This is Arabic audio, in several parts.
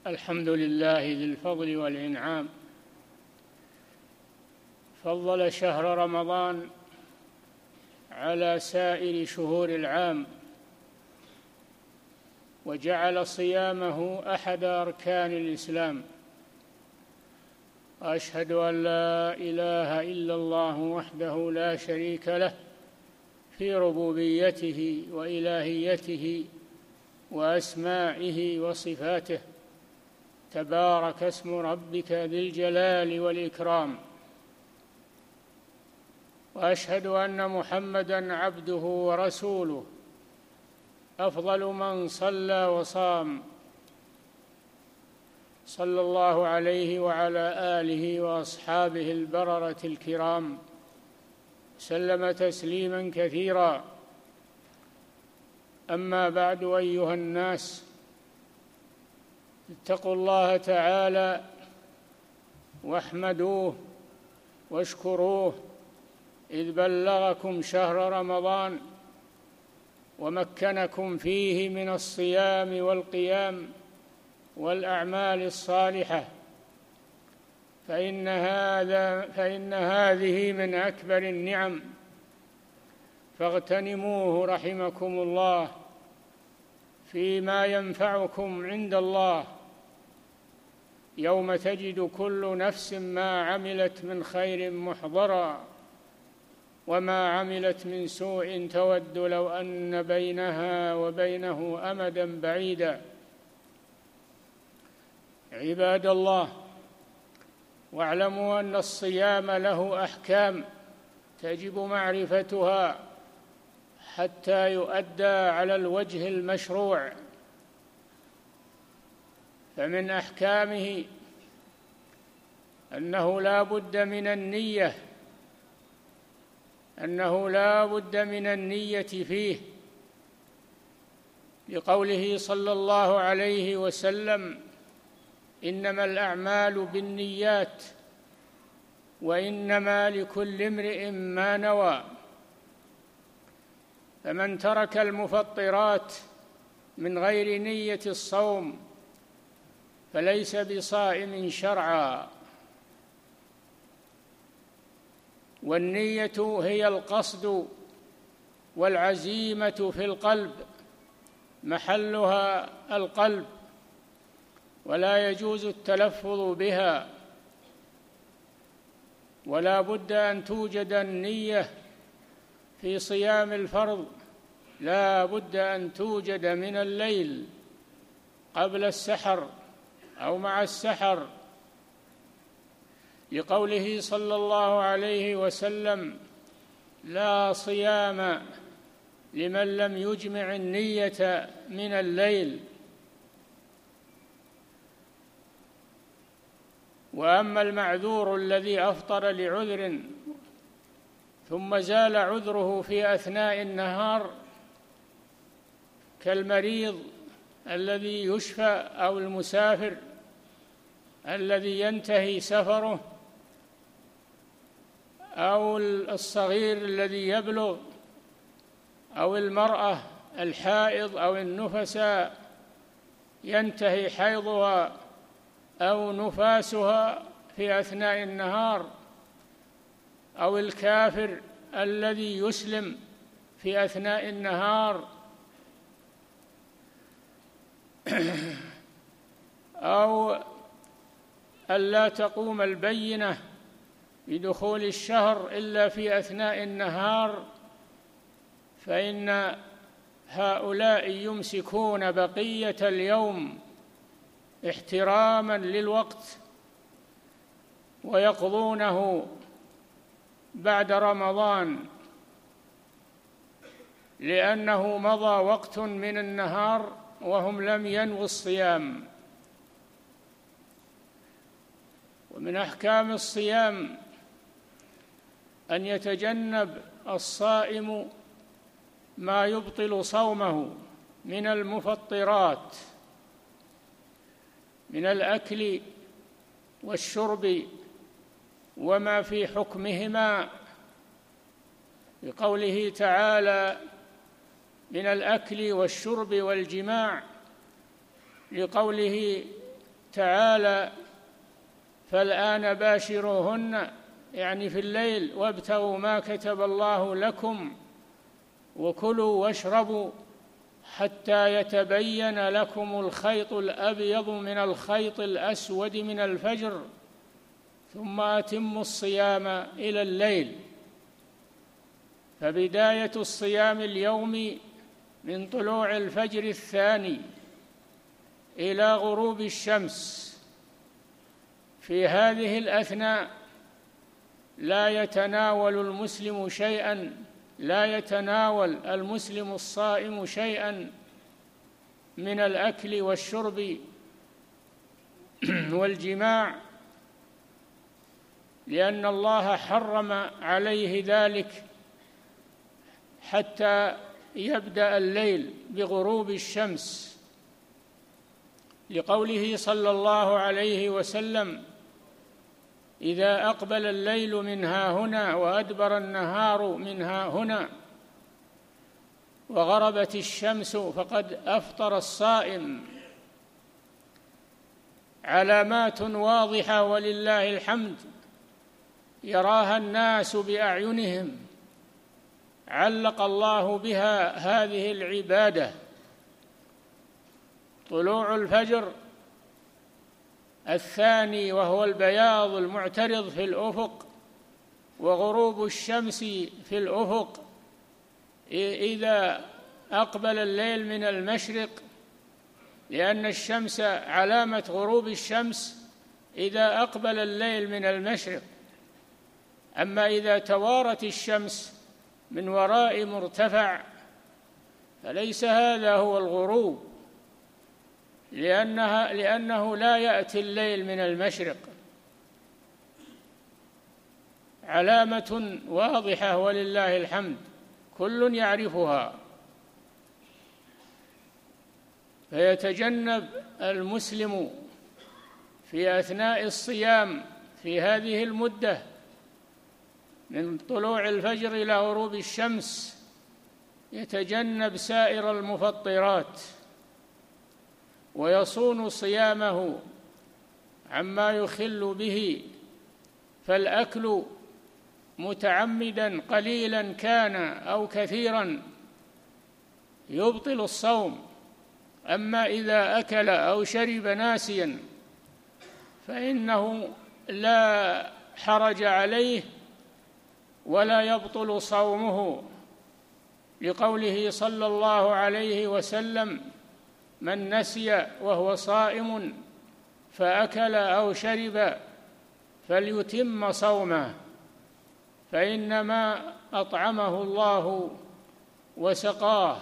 الحمد لله ذي الفضل والإنعام، فضل شهر رمضان على سائر شهور العام، وجعل صيامه أحد أركان الإسلام. وأشهد أن لا إله إلا الله وحده لا شريك له في ربوبيته وإلهيته وأسمائه وصفاته، تبارك اسم ربك ذي الجلال والإكرام. وأشهد أن محمدًا عبده ورسوله، أفضل من صلى وصام، صلى الله عليه وعلى آله وأصحابه البررة الكرام، سلم تسليمًا كثيرا. أما بعد، أيها الناس، اتقوا الله تعالى واحمدوه واشكروه إذ بلغكم شهر رمضان ومكنكم فيه من الصيام والقيام والأعمال الصالحة، فإن هذه من أكبر النعم، فاغتنموه رحمكم الله فيما ينفعكم عند الله، يوم تجد كل نفس ما عملت من خير محضرا وما عملت من سوء تود لو أن بينها وبينه أمدا بعيدا. عباد الله، واعلموا أن الصيام له أحكام تجب معرفتها حتى يؤدى على الوجه المشروع. فمن أحكامه أنه لا بد من النية فيه، لقوله صلى الله عليه وسلم: إنما الأعمال بالنيات وإنما لكل امرئ ما نوى. فمن ترك المفطرات من غير نية الصوم فليس بصائم شرعا. والنية هي القصد والعزيمة في القلب، محلها القلب، ولا يجوز التلفظ بها. ولا بد أن توجد النية في صيام الفرض، لا بد أن توجد من الليل قبل السحر أو مع السحر، لقوله صلى الله عليه وسلم: لا صيام لمن لم يجمع النية من الليل. وأما المعذور الذي أفطر لعذر ثم زال عذره في أثناء النهار، كالمريض الذي يشفى أو المسافر الذي ينتهي سفره أو الصغير الذي يبلغ أو المرأة الحائض أو النفساء ينتهي حيضها أو نفاسها في أثناء النهار، أو الكافر الذي يسلم في أثناء النهار، أو ألا تقوم البينة بدخول الشهر إلا في أثناء النهار، فإن هؤلاء يمسكون بقية اليوم احتراما للوقت ويقضونه بعد رمضان، لأنه مضى وقت من النهار وهم لم ينووا الصيام. ومن أحكام الصيام أن يتجنب الصائم ما يبطل صومه من المفطرات، من الأكل والشرب وما في حكمهما، بقوله تعالى: من الأكل والشرب والجماع، لقوله تعالى: فالآن باشروهن، يعني في الليل، وابتغوا ما كتب الله لكم وكلوا واشربوا حتى يتبين لكم الخيط الأبيض من الخيط الأسود من الفجر ثم أتموا الصيام إلى الليل. فبداية الصيام اليومي من طلوع الفجر الثاني إلى غروب الشمس. في هذه الأثناء لا يتناول المسلم الصائم شيئا من الأكل والشرب والجماع، لأن الله حرم عليه ذلك حتى يبدأ الليل بغروب الشمس، لقوله صلى الله عليه وسلم: إذا أقبل الليل من هاهنا وأدبر النهار من هاهنا وغربت الشمس فقد أفطر الصائم. علامات واضحة ولله الحمد يراها الناس بأعينهم، علق الله بها هذه العبادة: طلوع الفجر الثاني وهو البياض المعترض في الأفق، وغروب الشمس في الأفق إذا أقبل الليل من المشرق، لأن الشمس علامة غروب الشمس إذا أقبل الليل من المشرق. أما إذا توارت الشمس من وراء مرتفع فليس هذا هو الغروب، لأنه لا يأتي الليل من المشرق. علامة واضحة ولله الحمد كل يعرفها. فيتجنب المسلم في أثناء الصيام في هذه المدة من طلوع الفجر إلى غروب الشمس، يتجنب سائر المفطرات ويصون صيامه عما يخل به. فالأكل متعمدا قليلا كان أو كثيرا يبطل الصوم، أما إذا أكل أو شرب ناسيا فإنه لا حرج عليه ولا يبطل صومه، لقوله صلى الله عليه وسلم: من نسي وهو صائم فأكل أو شرب فليتم صومه، فإنما أطعمه الله وسقاه.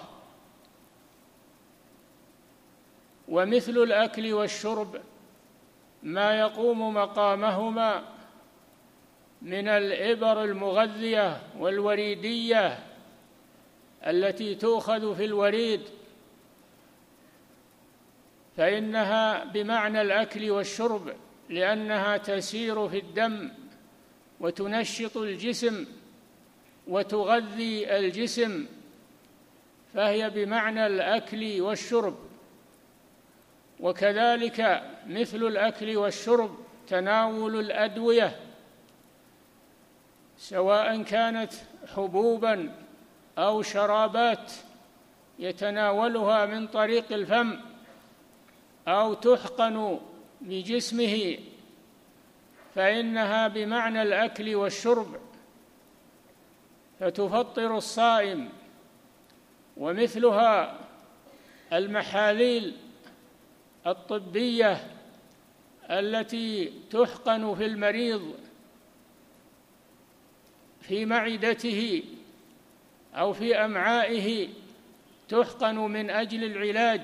ومثل الأكل والشرب ما يقوم مقامهما من الإبر المغذية والوريدية التي تؤخذ في الوريد، فإنها بمعنى الأكل والشرب، لأنها تسير في الدم وتنشط الجسم وتغذي الجسم، فهي بمعنى الأكل والشرب. وكذلك مثل الأكل والشرب تناول الأدوية، سواء كانت حبوباً أو شرابات يتناولها من طريق الفم أو تحقن بجسمه، فإنها بمعنى الأكل والشرب فتفطر الصائم. ومثلها المحاليل الطبية التي تحقن في المريض في معدته أو في أمعائه، تحقن من أجل العلاج،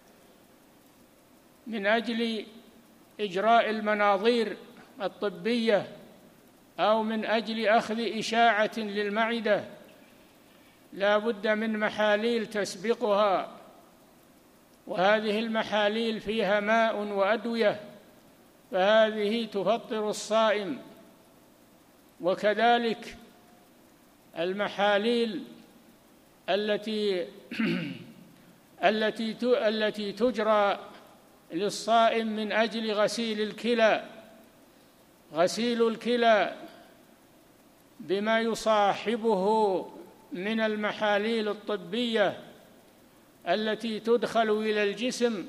من أجل إجراء المناظير الطبية، أو من أجل أخذ إشاعة للمعدة، لا بد من محاليل تسبقها، وهذه المحاليل فيها ماء وأدوية، فهذه تفطر الصائم. وكذلك المحاليل التي تجرى للصائم من أجل غسيل الكلى، غسيل الكلى بما يصاحبه من المحاليل الطبية التي تدخل إلى الجسم،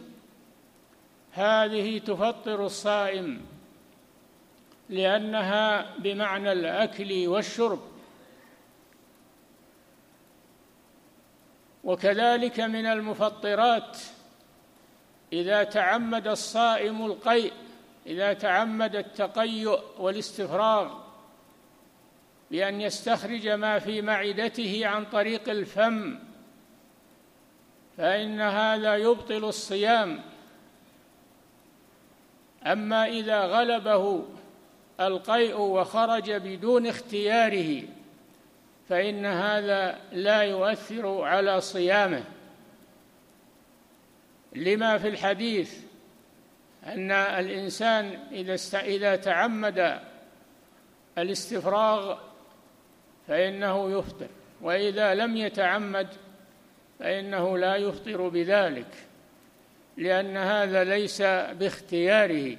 هذه تفطر الصائم لأنها بمعنى الأكل والشرب. وكذلك من المفطرات إذا تعمد الصائم القيء، إذا تعمد التقيؤ والاستفراغ بأن يستخرج ما في معدته عن طريق الفم، فإن هذا يبطل الصيام. أما إذا غلبه القيء وخرج بدون اختياره فإن هذا لا يؤثر على صيامه، لما في الحديث أن الإنسان إذا تعمد الاستفراغ فإنه يفطر، وإذا لم يتعمد فإنه لا يفطر بذلك، لأن هذا ليس باختياره.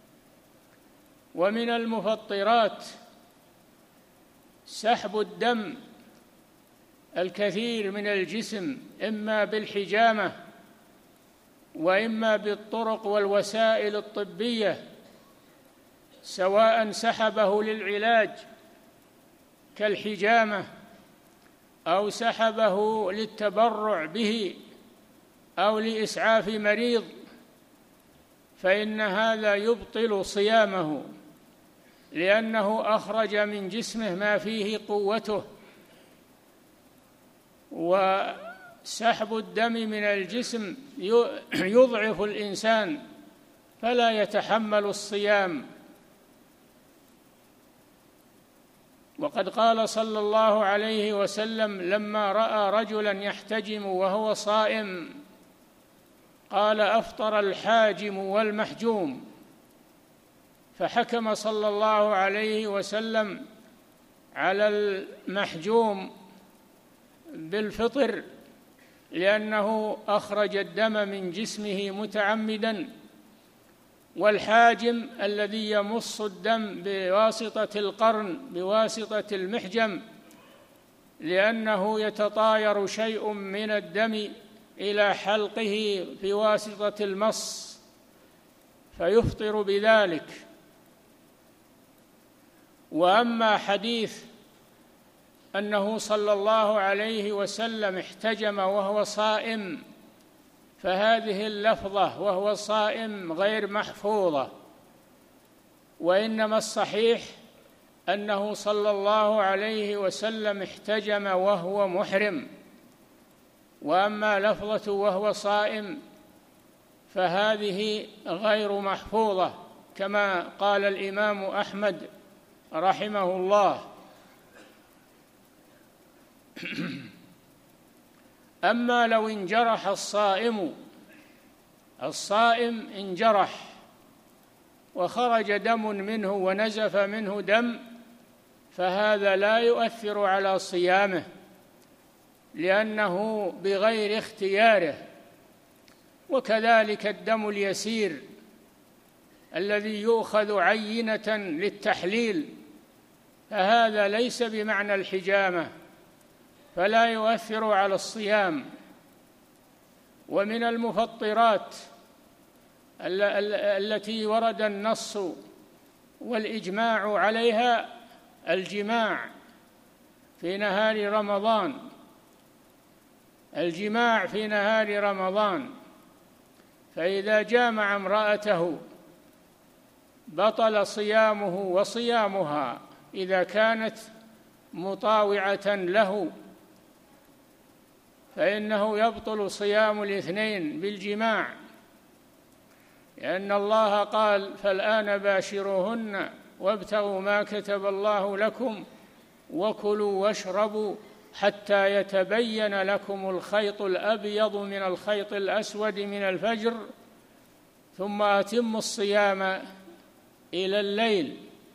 ومن المفطرات سحب الدم الكثير من الجسم، إما بالحجامة وإما بالطرق والوسائل الطبية، سواء سحبه للعلاج كالحجامة أو سحبه للتبرع به أو لإسعاف مريض، فإن هذا يبطل صيامه، لأنه أخرج من جسمه ما فيه قوته. وسحب الدم من الجسم يضعف الإنسان فلا يتحمل الصيام. وقد قال صلى الله عليه وسلم لما رأى رجلا يحتجم وهو صائم قال: أفطر الحاجم والمحجوم. فحكم صلى الله عليه وسلم على المحجوم بالفطر لأنه أخرج الدم من جسمه متعمدا، والحاجم الذي يمص الدم بواسطة القرن بواسطة المحجم لأنه يتطاير شيء من الدم إلى حلقه بواسطة المص فيفطر بذلك. وأما حديث أنه صلى الله عليه وسلم احتجم وهو صائم فهذه اللفظة وهو صائم غير محفوظة، وإنما الصحيح أنه صلى الله عليه وسلم احتجم وهو محرم. وأما لفظة وهو صائم فهذه غير محفوظة كما قال الإمام أحمد رحمه الله. أما لو انجرح الصائم انجرح وخرج دم منه ونزف منه دم، فهذا لا يؤثر على صيامه لأنه بغير اختياره. وكذلك الدم اليسير الذي يؤخذ عينة للتحليل فهذا ليس بمعنى الحجامة فلا يؤثر على الصيام. ومن المفطرات التي ورد النص والإجماع عليها الجماع في نهار رمضان، الجماع في نهار رمضان، فإذا جامع امرأته بطل صيامه وصيامها إذا كانت مطاوعة له، فإنه يبطل صيام الاثنين بالجماع، لأن الله قال: فالآن باشروهن وابتغوا ما كتب الله لكم وكلوا واشربوا حتى يتبين لكم الخيط الأبيض من الخيط الأسود من الفجر ثم أتموا الصيام إلى الليل.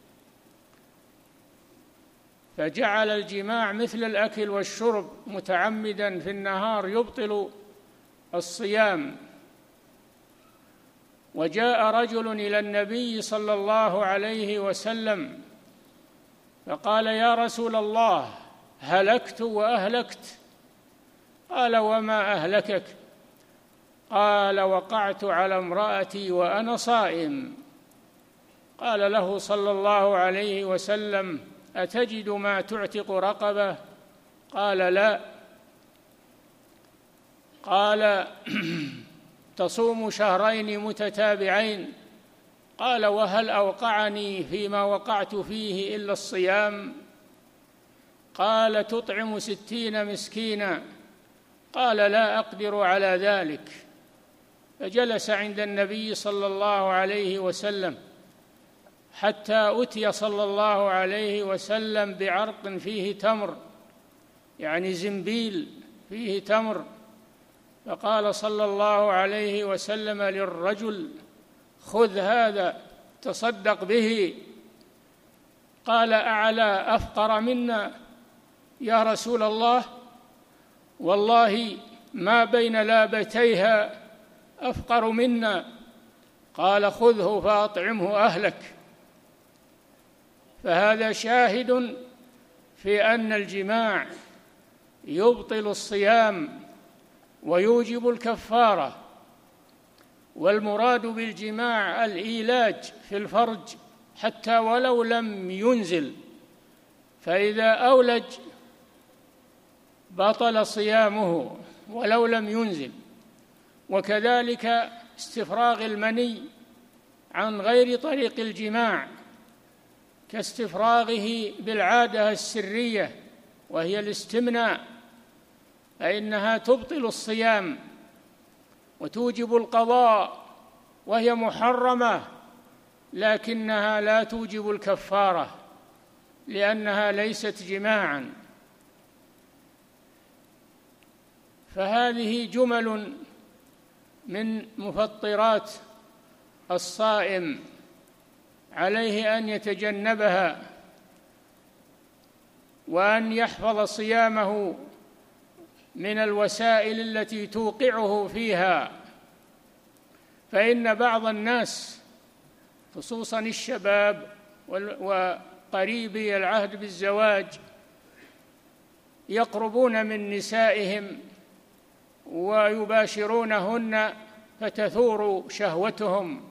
فجعل الجماع مثل الأكل والشرب متعمدا في النهار يبطل الصيام. وجاء رجل إلى النبي صلى الله عليه وسلم فقال: يا رسول الله، هلكت وأهلكت. قال: وما أهلكك؟ قال: وقعت على امرأتي وأنا صائم. قال له صلى الله عليه وسلم: أتجد ما تعتق رقبة؟ قال: لا. قال: تصوم شهرين متتابعين؟ قال: وهل أوقعني فيما وقعت فيه إلا الصيام؟ قال: تطعم 60 مسكينا؟ قال: لا أقدر على ذلك. فجلس عند النبي صلى الله عليه وسلم حتى أتي صلى الله عليه وسلم بعرق فيه تمر، يعني زنبيل فيه تمر. فقال صلى الله عليه وسلم للرجل: خذ هذا تصدق به. قال: أعلى أفقر منا يا رسول الله؟ والله ما بين لابتيها أفقر منا. قال: خذه فأطعمه أهلك. فهذا شاهد في أن الجماع يبطل الصيام ويوجب الكفارة، والمراد بالجماع الإيلاج في الفرج حتى ولو لم ينزل، فإذا أولج بطل صيامه ولو لم ينزل. وكذلك استفراغ المني عن غير طريق الجماع كاستفراغه بالعادة السرية وهي الاستمناء، فإنها تبطل الصيام وتوجب القضاء، وهي محرمة، لكنها لا توجب الكفارة لأنها ليست جماعا. فهذه جمل من مفطرات الصائم عليه أن يتجنبها وأن يحفظ صيامه من الوسائل التي توقعه فيها. فإن بعض الناس خصوصا الشباب وقريبي العهد بالزواج يقربون من نسائهم ويباشرونهن فتثور شهوتهم،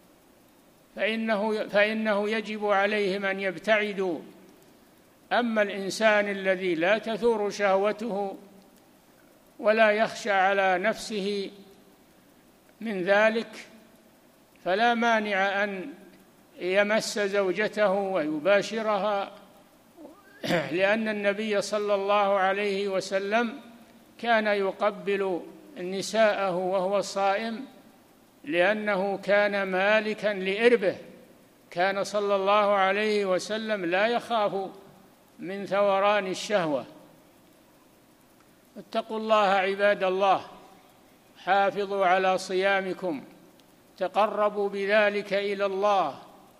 فإنه يجب عليهم أن يبتعدوا. أما الإنسان الذي لا تثور شهوته ولا يخشى على نفسه من ذلك فلا مانع أن يمس زوجته ويباشرها، لأن النبي صلى الله عليه وسلم كان يقبل نساءه وهو صائم لأنه كان مالكا لإربه. كان صلى الله عليه وسلم لا يخاف من ثوران الشهوة. اتقوا الله عباد الله، حافظوا على صيامكم، تقربوا بذلك إلى الله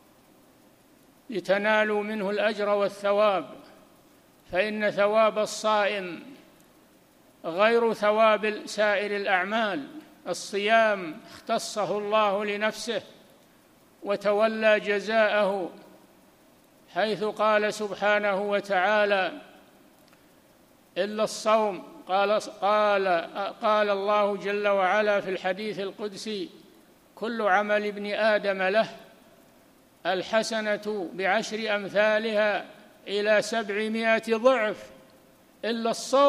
لتنالوا منه الأجر والثواب، فإن ثواب الصائم غير ثواب سائر الأعمال. الصيام اختصه الله لنفسه وتولى جزاءه، حيث قال سبحانه وتعالى: إلا الصوم. قال الله جل وعلا في الحديث القدسي: كل عمل ابن آدم له، الحسنة ب10 أمثالها إلى 700 ضعف، إلا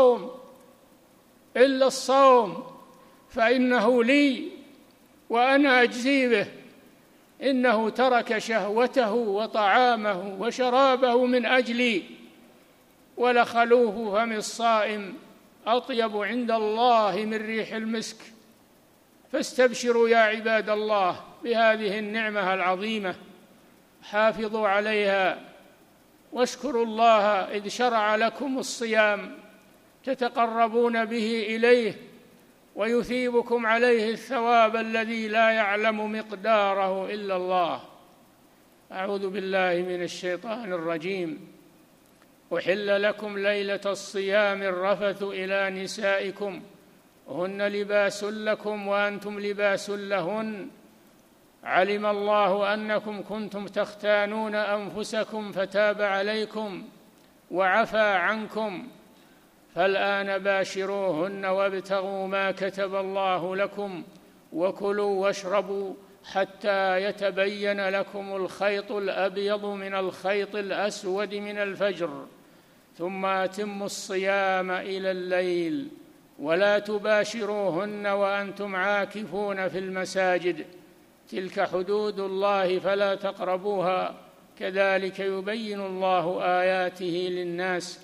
الصوم فإنه لي وأنا أجزي به، إنه ترك شهوته وطعامه وشرابه من أجلي، ولخلوف فم الصائم أطيب عند الله من ريح المسك. فاستبشروا يا عباد الله بهذه النعمة العظيمة، حافظوا عليها واشكروا الله إذ شرع لكم الصيام تتقربون به إليه ويثيبكم عليه الثواب الذي لا يعلم مقداره إلا الله. أعوذ بالله من الشيطان الرجيم. أحل لكم ليلة الصيام الرفث إلى نسائكم هن لباس لكم وأنتم لباس لهن علم الله أنكم كنتم تختانون أنفسكم فتاب عليكم وعفى عنكم فالآن باشروهن وابتغوا ما كتب الله لكم وكلوا واشربوا حتى يتبين لكم الخيط الأبيض من الخيط الأسود من الفجر ثم أتموا الصيام إلى الليل ولا تباشروهن وأنتم عاكفون في المساجد تلك حدود الله فلا تقربوها كذلك يبين الله آياته للناس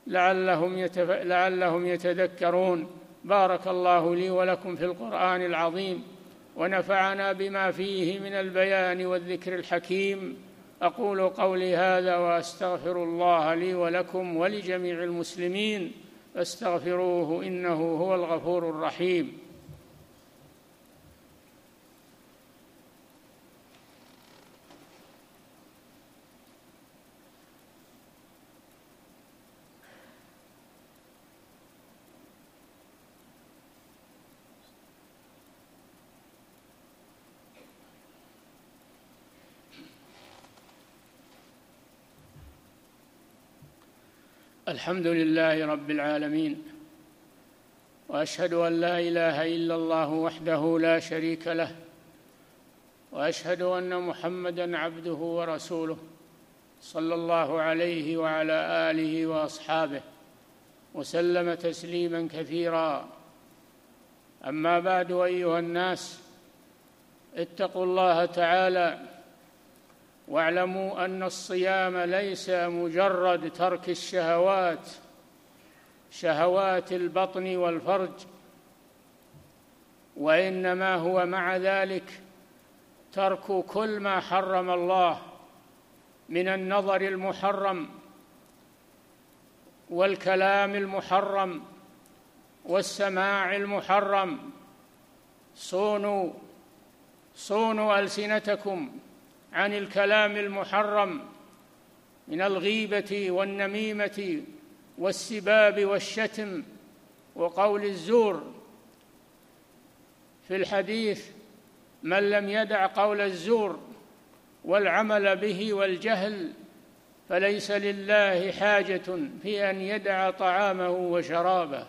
لعلهم يتذكرون. بارك الله لي ولكم في القرآن العظيم ونفعنا بما فيه من البيان والذكر الحكيم. أقول قولي هذا وأستغفر الله لي ولكم ولجميع المسلمين فاستغفروه إنه هو الغفور الرحيم. الحمد لله رب العالمين، وأشهد أن لا إله إلا الله وحده لا شريك له، وأشهد أن محمدًا عبده ورسوله صلى الله عليه وعلى آله وأصحابه وسلم تسليمًا كثيرًا. أما بعد، أيها الناس، اتقوا الله تعالى واعلموا أن الصيام ليس مجرد ترك الشهوات، شهوات البطن والفرج، وإنما هو مع ذلك ترك كل ما حرم الله من النظر المحرم والكلام المحرم والسماع المحرم. صونوا ألسنتكم عن الكلام المحرم من الغيبة والنميمة والسباب والشتم وقول الزور. في الحديث: من لم يدع قول الزور والعمل به والجهل فليس لله حاجة في أن يدع طعامه وشرابه.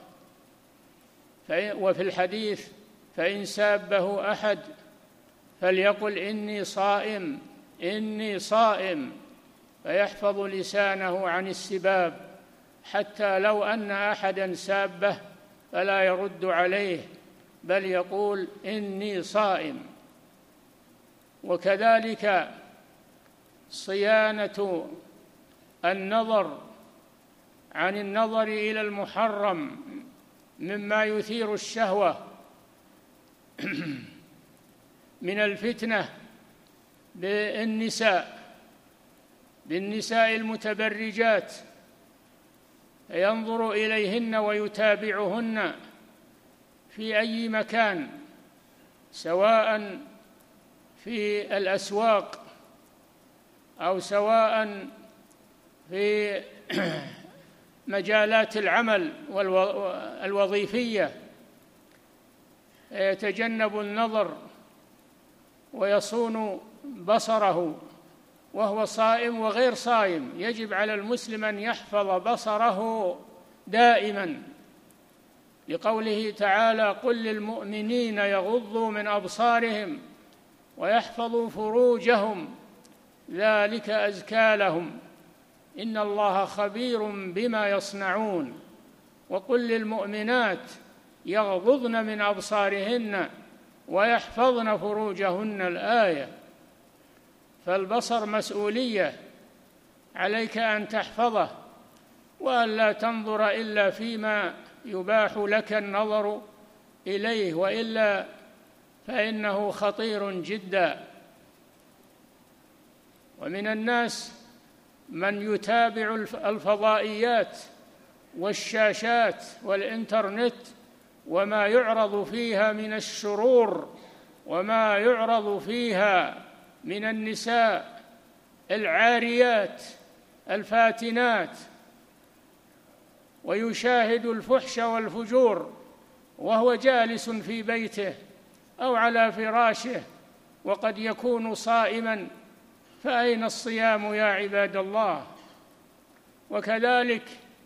وفي الحديث: فإن سابه أحد فليقل إني صائم، فيحفظ لسانه عن السباب، حتى لو أن أحدا سابه فلا يرد عليه بل يقول إني صائم. وكذلك صيانة النظر عن النظر إلى المحرم مما يثير الشهوة من الفتنة بالنساء المتبرجات، ينظر إليهن ويتابعهن في أي مكان، سواء في الأسواق أو سواء في مجالات العمل الوظيفية، يتجنب النظر ويصون بصره وهو صائم وغير صائم. يجب على المسلم أن يحفظ بصره دائما، لقوله تعالى: قل للمؤمنين يغضوا من أبصارهم ويحفظوا فروجهم ذلك أزكى لهم إن الله خبير بما يصنعون. وقل للمؤمنات يغضضن من أبصارهن ويحفظن فروجهن. الآية. فالبصر مسؤولية، عليك أن تحفظه وأن لا تنظر إلا فيما يباح لك النظر إليه، وإلا فإنه خطير جدا. ومن الناس من يتابع الفضائيات والشاشات والإنترنت وما يعرض فيها من الشرور وما يعرض فيها من النساء العاريات الفاتنات، ويشاهد الفحش والفجور وهو جالس في بيته أو على فراشه وقد يكون صائما، فأين الصيام يا عباد الله؟ وكذلك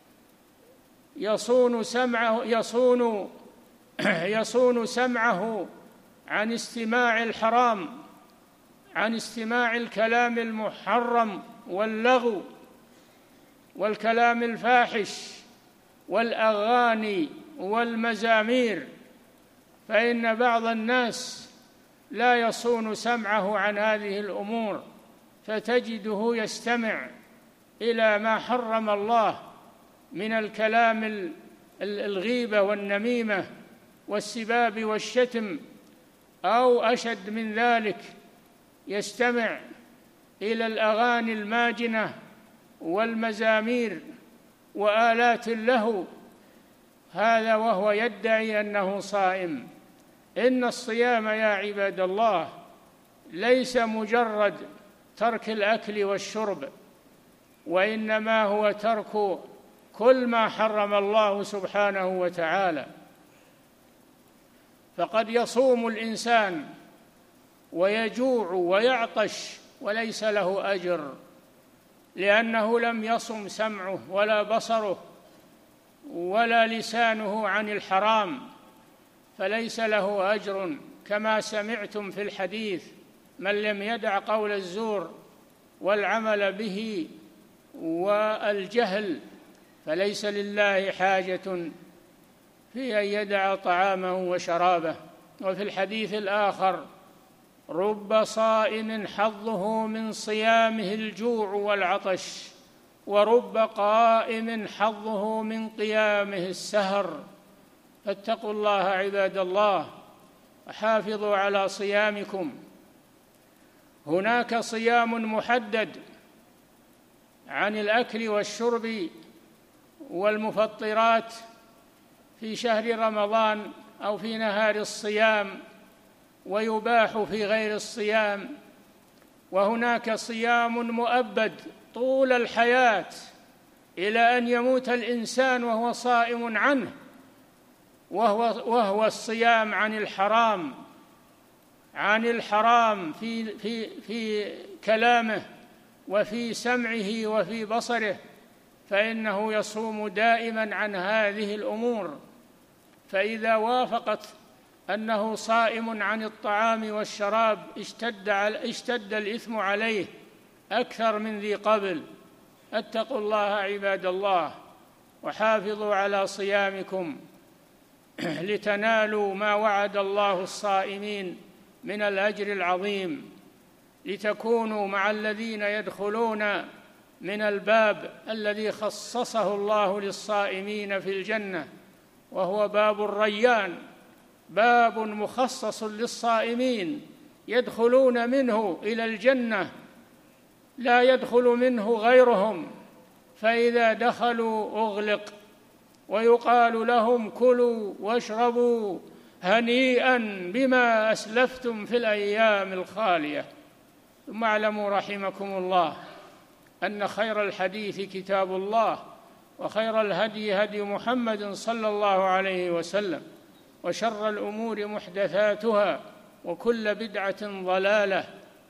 يصون سمعه عن استماع الحرام، عن استماع الكلام المحرم واللغو والكلام الفاحش والأغاني والمزامير، فإن بعض الناس لا يصون سمعه عن هذه الأمور، فتجده يستمع إلى ما حرم الله من الكلام الغيبة والنميمة والسباب والشتم، أو أشد من ذلك يستمع إلى الأغاني الماجنة والمزامير وآلات اللهو، هذا وهو يدعي أنه صائم. إن الصيام يا عباد الله ليس مجرد ترك الأكل والشرب، وإنما هو ترك كل ما حرم الله سبحانه وتعالى. فقد يصوم الإنسان ويجوع ويعطش وليس له أجر، لأنه لم يصم سمعه ولا بصره ولا لسانه عن الحرام، فليس له أجر، كما سمعتم في الحديث: من لم يدع قول الزور والعمل به والجهل فليس لله حاجة في أن يدع طعامه وشرابه. وفي الحديث الآخر: رب صائم حظه من صيامه الجوع والعطش، ورب قائم حظه من قيامه السهر. فاتقوا الله عباد الله وحافظوا على صيامكم. هناك صيام محدد عن الأكل والشرب والمفطرات في شهر رمضان أو في نهار الصيام، ويباح في غير الصيام. وهناك صيام مؤبد طول الحياة إلى أن يموت الإنسان وهو صائم عنه، وهو الصيام عن الحرام في كلامه وفي سمعه وفي بصره، فإنه يصوم دائما عن هذه الأمور. فإذا وافقت أنه صائم عن الطعام والشراب اشتد الإثم عليه أكثر من ذي قبل. اتقوا الله عباد الله وحافظوا على صيامكم لتنالوا ما وعد الله الصائمين من الأجر العظيم، لتكونوا مع الذين يدخلون من الباب الذي خصصه الله للصائمين في الجنة، وهو باب الريان، باب مخصص للصائمين يدخلون منه إلى الجنة، لا يدخل منه غيرهم، فإذا دخلوا أغلق ويقال لهم: كلوا واشربوا هنيئا بما أسلفتم في الأيام الخالية. ثم اعلموا رحمكم الله أن خير الحديث كتاب الله، وخير الهدي هدي محمد صلى الله عليه وسلم، وشر الأمور محدثاتها، وكل بدعة ضلالة.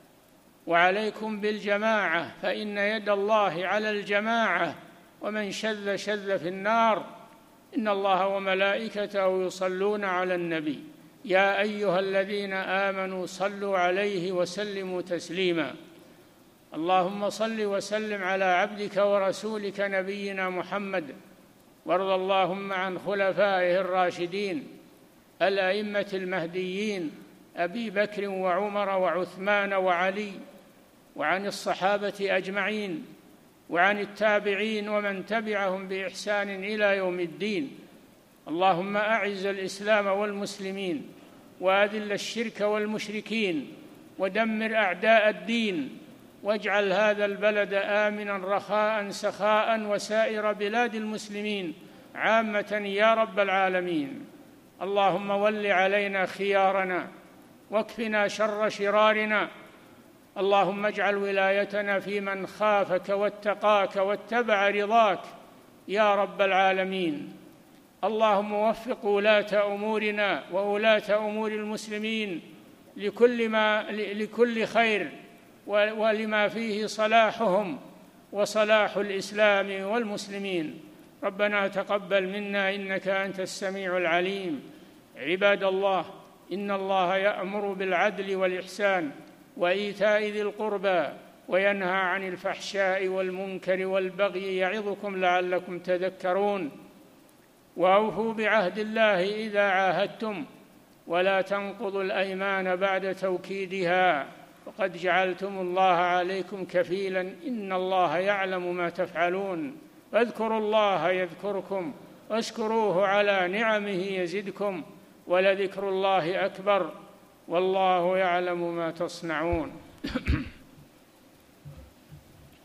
وعليكم بالجماعة، فإن يد الله على الجماعة، ومن شذ شذ في النار. إن الله وملائكته يصلون على النبي يا أيها الذين آمنوا صلوا عليه وسلموا تسليما. اللهم صل وسلم على عبدك ورسولك نبينا محمد، وارض اللهم عن خلفائه الراشدين الأئمة المهديين أبي بكر وعمر وعثمان وعلي، وعن الصحابة أجمعين، وعن التابعين ومن تبعهم بإحسان إلى يوم الدين. اللهم أعز الإسلام والمسلمين، وأذل الشرك والمشركين، ودمر أعداء الدين، واجعل هذا البلد آمنا رخاء سخاء، وسائر بلاد المسلمين عامة يا رب العالمين. اللهم ول علينا خيارنا واكفنا شر شرارنا. اللهم اجعل ولايتنا في من خافك واتقاك واتبع رضاك يا رب العالمين. اللهم وفق ولاة أمورنا وولاة أمور المسلمين لكل خير ولما فيه صلاحهم وصلاح الإسلام والمسلمين. ربنا تقبل منا إنك أنت السميع العليم. عباد الله، إن الله يأمر بالعدل والإحسان وإيتاء ذي القربى وينهى عن الفحشاء والمنكر والبغي يعظكم لعلكم تذكرون. وأوفوا بعهد الله إذا عاهدتم ولا تنقضوا الأيمان بعد توكيدها وقد جعلتم الله عليكم كفيلا إن الله يعلم ما تفعلون. فاذكروا الله يذكركم واشكروه على نعمه يزدكم ولذكر الله أكبر والله يعلم ما تصنعون.